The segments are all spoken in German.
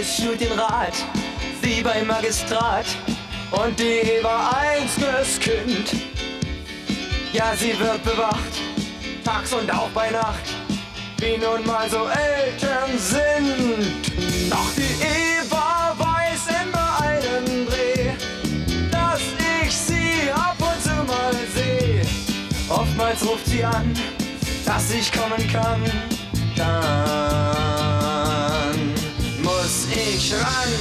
ist Studienrat, sie beim Magistrat und die Eva einziges Kind. Ja, sie wird bewacht, tags und auch bei Nacht, wie nun mal so Eltern sind. Doch die Eva weiß immer einen Dreh, dass ich sie ab und zu mal seh. Oftmals ruft sie an, dass ich kommen kann. Dann muss ich ran.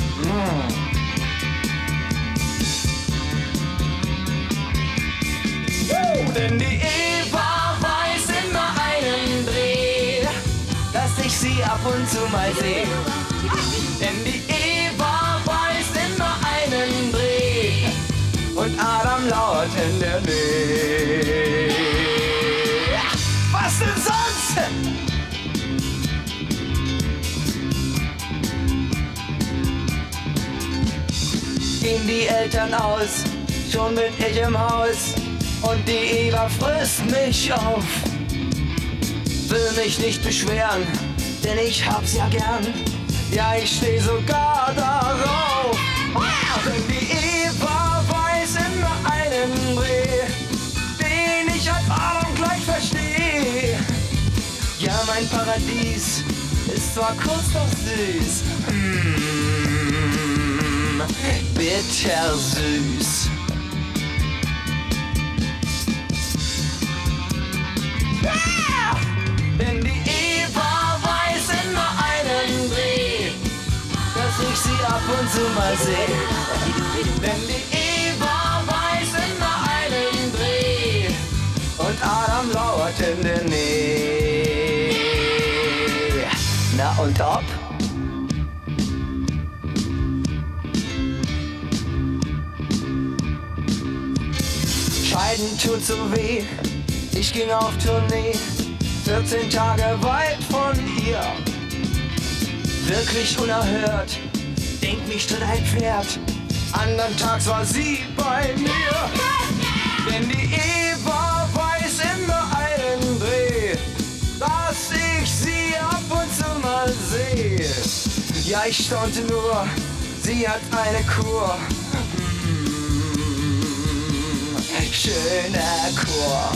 Denn die Eva weiß immer einen Dreh, dass ich sie ab und zu mal seh. Denn die Eva weiß immer einen Dreh und Adam lauert in der Nähe. Was denn sonst? Gehen die Eltern aus, schon bin ich im Haus und die Eva frisst mich auf. Will mich nicht beschweren, denn ich hab's ja gern. Ja, ich steh sogar darauf. Denn die Eva weiß immer einen Dreh, den ich ab Adam gleich versteh. Ja, mein Paradies ist zwar kurz doch süß, bittersüß. Denn die Eva weiß immer einen Dreh, dass ich sie ab und zu mal seh. Denn die Eva weiß immer einen Dreh und Adam lauert in der Nähe. Na und ob? Scheiden tut so weh, ich ging auf Tournee, 14 Tage weit von ihr. Wirklich unerhört, denk mich tritt ein Pferd, andern Tags war sie bei mir. Denn die Eva weiß immer einen Dreh, dass ich sie ab und zu mal sehe. Ja, ich staunte nur, sie hat eine Kur. Schöner Chor.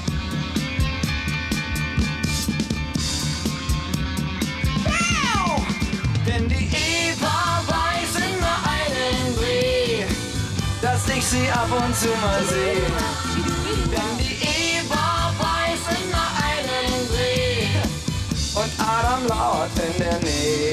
Denn die Eva weiß immer einen Dreh, dass ich sie ab und zu mal seh. Denn die Eva weiß immer einen Dreh und Adam lauert in der Nähe.